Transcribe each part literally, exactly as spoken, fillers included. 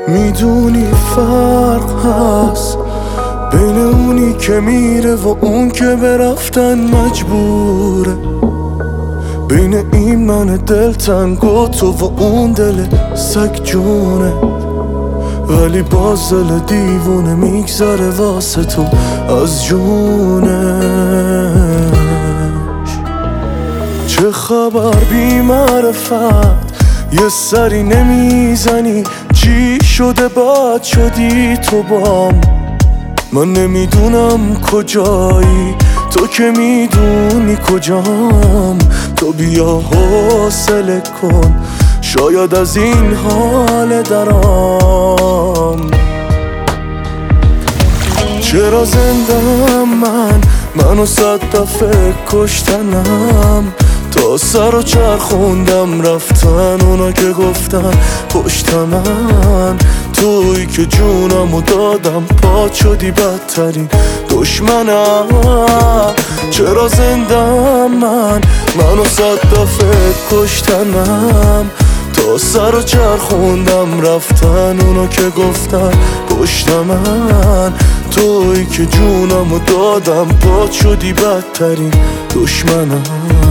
میدونی فرق هست بین اونی که میره و اون که به رفتن مجبوره، بین این من دلتنگ و تو و اون دل سگ جونه، ولی باز دل دیوونه میگذره واسه تو از جونش. چه خبر بی معرفت یه سری نمیزنی، چی شده بد شدی تو بام؟ من نمیدونم کجایی، تو که میدونی کجام. تو بیا حوصله کن، شاید از این حال درام. چرا زندم من، منو صد دفعه کشتنم، تا سر و چرخوندم رفتن اونا که گفتن پشت من. تویی که جونمو دادم پات شدی بدترین دشمنم. چرا زندم من، منو صد دفعه کشتنم، تا سر و چرخوندم رفتن اونا که گفتن پشت من. تویی که جونمو دادم پات شدی بدترین دشمنم.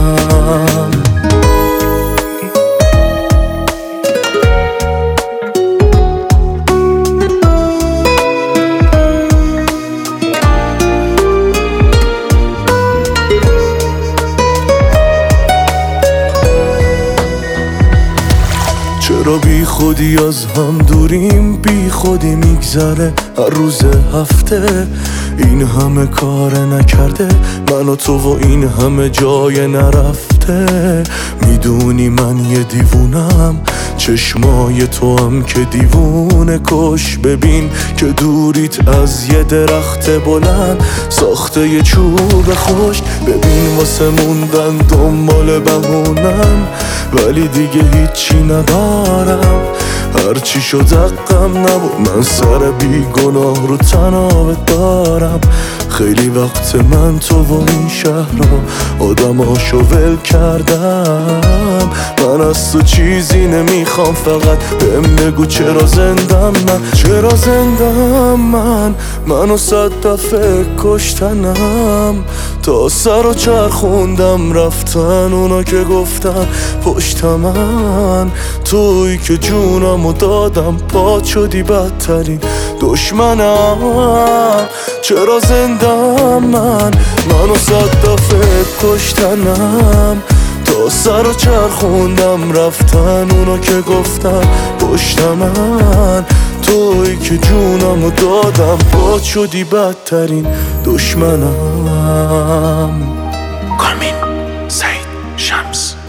چرا بی خودی از هم دوریم، بی خودی میگذره هر روز هفته. این همه کار نکرده من و تو و این همه جای نرفته. میدونی من یه دیوونم، چشمای تو هم که دیوونه کش. ببین که دوریت از یه درخت بلند ساخته یه چوب خوش. ببین واسه موندن دنبال بهونم، ولی دیگه هیچی ندارم. هرچی شد حقم نبود، من سر بی گناه رو تنابت دارم. خیلی وقت من تو و این شهر رو آدماشو ول کردم. من از تو چیزی نمیخوام، فقط بهم بگو چرا زندم من. چرا زندم من، منو صد دفعه کشتنم، تا سر و چرخوندم رفتن اونا که گفتن پشت من. تویی که جونمو دادم پات شدی بدترین دشمنم. چرا زندم من، منو صد دفعه کشتنم، تا سر و چرخوندم رفتن اونا که گفتن پشت من. تویی که جونمو دادم پات شدی بدترین دشمنم. کارمین سعید شمس.